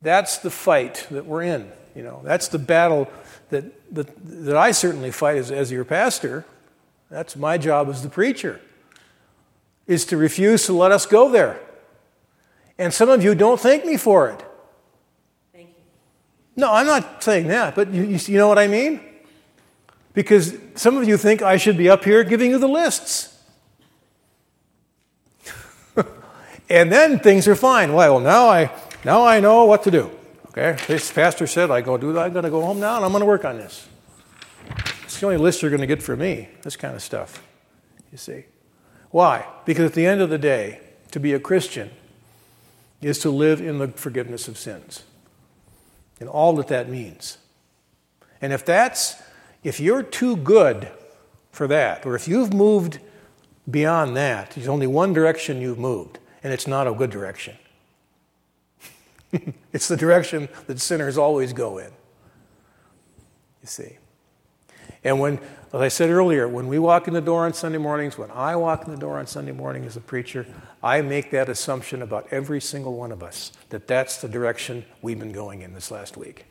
That's the fight that we're in. That's the battle that I certainly fight as your pastor. That's my job as the preacher, is to refuse to let us go there. And some of you don't thank me for it. Thank you. No, I'm not saying that, but you know what I mean? Because some of you think I should be up here giving you the lists. And then things are fine. Well, now I know what to do. Okay, this pastor said I'm going to go home now and I'm going to work on this. It's the only list you're going to get from me, this kind of stuff, you see. Why? Because at the end of the day, to be a Christian is to live in the forgiveness of sins and all that means. And if you're too good for that, or if you've moved beyond that, there's only one direction you've moved, and it's not a good direction. It's the direction that sinners always go in, you see. And as I said earlier, when we walk in the door on Sunday mornings, when I walk in the door on Sunday morning as a preacher, I make that assumption about every single one of us, that that's the direction we've been going in this last week.